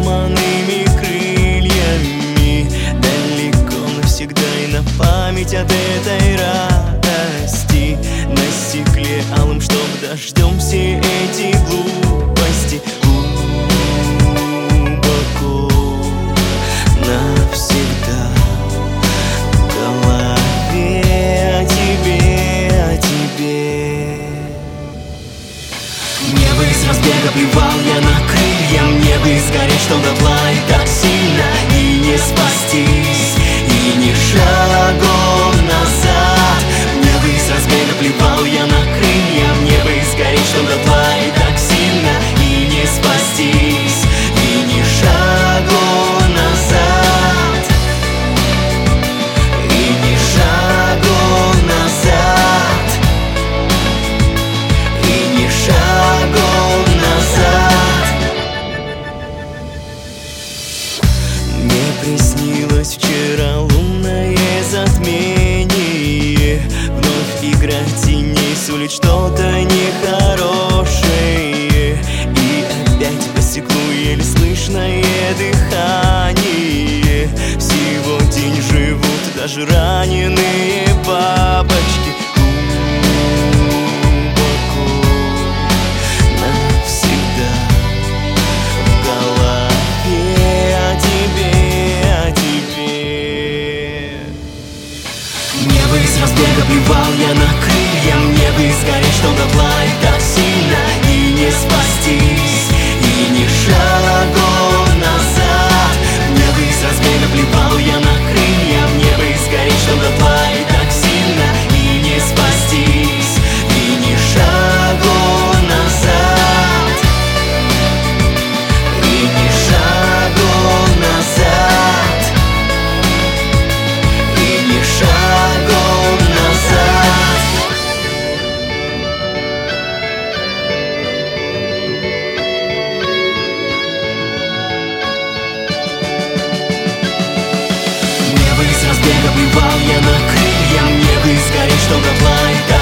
сломанными крыльями, далеко навсегда и на память от этой радости. На стекле алым, чтоб дождем все эти глупости глубоко навсегда в голове о тебе, о тебе. Небо из разбега плевал я на крылья, мне бы сгореть, что дотла и так сильно, и не спастись, и ни шагом назад. Небо из разбега плевал я на крылья, мне бы сгореть, что дотла и так сильно, и не спастись, и ни шагом назад, и ни шагом назад, и ни шагом назад. Мне приснилось вчера лунное затмение, вновь игра теней сулит что-то нехорошее, и опять по стеклу еле слышное дыхание. Всего день живут даже раненые бабочки глубоко навсегда в голове о тебе, о тебе. Небо из разбега плевал я на крылья, мне бы сгореть, что дотла и так сильно, и не спастись, и ни шагом назад. Небо из разбега плевал я на крылья, мне бы сгореть, что дотла и так сильно, и не спастись, и ни шагом назад, и ни шагом назад, и ни шагом назад. Небо из разбега плевал я на крылья, мне бы сгореть, что дотла и